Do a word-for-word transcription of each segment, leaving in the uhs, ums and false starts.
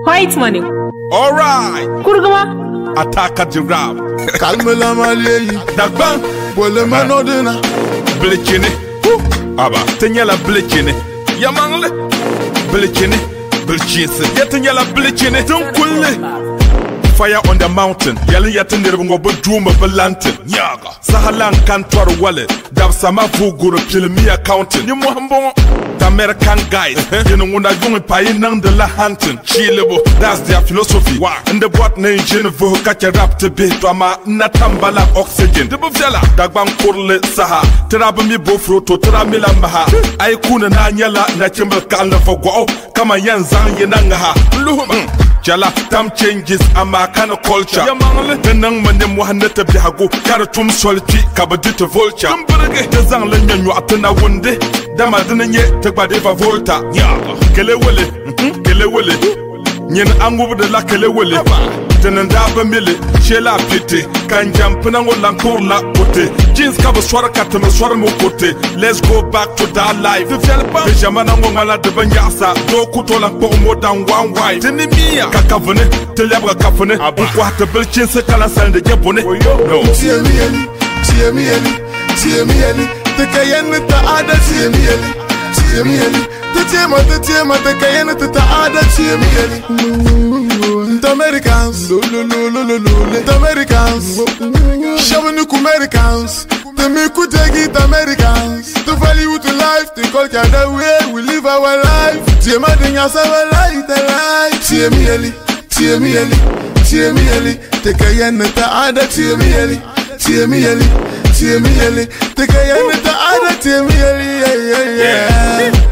White money. Alright. Kurguma. Attack the rap. Calme la malieyi. Dagban. Bole manodena. Blichini. Aba. Tenyala blichini. Yamangle. Blichini. Blichisi. Yatanyala blichini. Tunkulle. Fire on the mountain. Yali yatin nirbungo buduma balantin. Nyaga. Sahalan kantor wallet. Dab sama vuguru kilmi accounting. You muhambo. The American guys. You know when I go in pay nang de la hunting. Chilebo. That's their philosophy. Wow. And the what name Jennifer catch a rap to be to ama natambala oxygen. The bufela. Dagbang kurle saha. Terabami bofro to teramila maha. I kuna na nyala na chimbal kala for go. Kama yanzang yenangaha. Luhuma. Jala tam changes ama kind of culture. Yamangle tenang mande muhaneta bihago karatum solti kabadita vulture. Kumburage tezang lenyanyo atena wunde. Dama dinanye tekbade va volta. Yaga kele wele kele wele. Nyen angu de la kele wele. Tenanda ba mile shela pite kan jampna ngola kurla kote. Jeans kaba swara katama swara mo kote. Let's go back to that life. The felpa jamana ngomala de banyasa do kutola po mo dan one wife. Tenimia kakavone telebra kafone kwa tabel chinse kala sande jebone. No Tiemieli, tiemieli, tiemieli. Te kayenne ta ada tiemieli, tiemieli. Te tiema te tiema te kayenne ta ada tiemieli. The Americans, lo lo lo lo lo lo. The Americans, shavenu Americans. The miku tegi the Americans. The value to life, the culture, the way we live our life. Tiema dinya our life, the life. Tiemieli, tiemieli, tiemieli. Te kayenne ta ada tiemieli, tiemieli. Tiemieli, te kayenne ta ada tiemieli, yeah yeah yeah.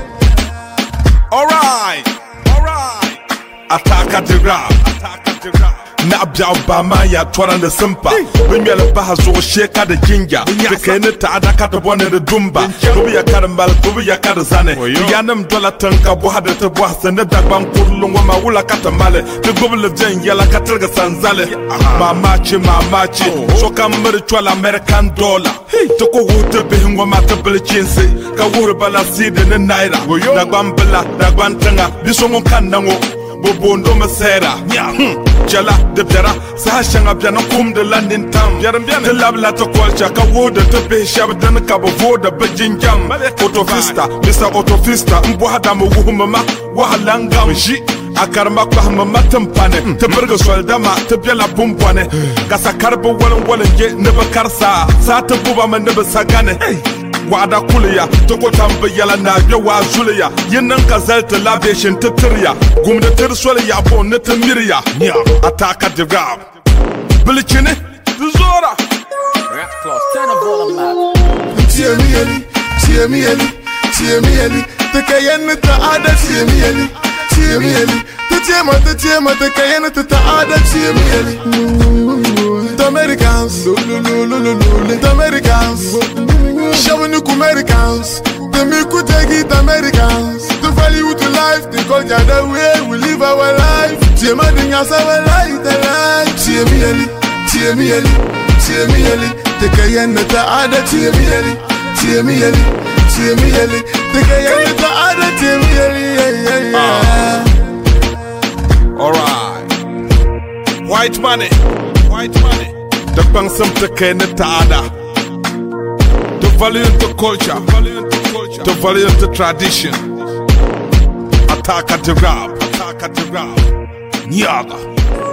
Alright, alright. Attack at the rap, attack at the rap. Na abja Obama ya twara na simpa. Bimi ala baha zo sheka da jinja. Te kayenne ta ada kata bwane da dumba. Kubi ya kada mbal, kubi ya kada zane. Yanam dola tanka buha da ta buha sende dagban kurlung wa mawula kata male. Te gubile jen yala katilga sanzale. Mamachi, mamachi. Soka mbiri chwala American dollar. Toko wote behingwa mata bili chinsi. Ka wuri bala side ne naira. Dagban bila, dagban tanga. Bisongo kandango. Bobondo masera. Jala de biara. Saha shanga biana kum de landin tam. Te labla to culture. Ka woda te be shabdan ka bo voda bejin jam. Autofista, Mister Autofista. Mbo hadamu wuhumama. Wahalangam. Shi. Akarma kwa mama tempane. Te burga soldama. Te biala bumbwane. Kasa karbo walan walan je neba karsa. Sa te buba man neba sagane. Wada kuliya, toko tamba yala na yawa zuliya. Yinan ka zalta labeshin tattiriya. Gumda tirswala ya po na tamiriya. Ataka the rap. Bilichini, Zora. Rap plus, turn the volume up. Tiemieli, tiemieli, tiemieli. Te kayenne ta ada tiemieli, tiemieli. Te tiema, te tiema, te kayenne ta ada tiemieli. The Americans, lo lo lo lo lo lo. The Americans. Shavenu Americans, the miku tegi the Americans. The value to life, the culture, the way we live our life. Tiema dinya our life, the life. Tiemieli, tiemieli, tiemieli. Te kayenne ta ada tiemieli, tiemieli, tiemieli. Te kayenne ta ada tiemieli, yeah yeah yeah. Alright. White money, white money. The bangsam te kayenne ta ada. The value into culture, the value into tradition. Attack at the rap, attack at the rap. Nyaga.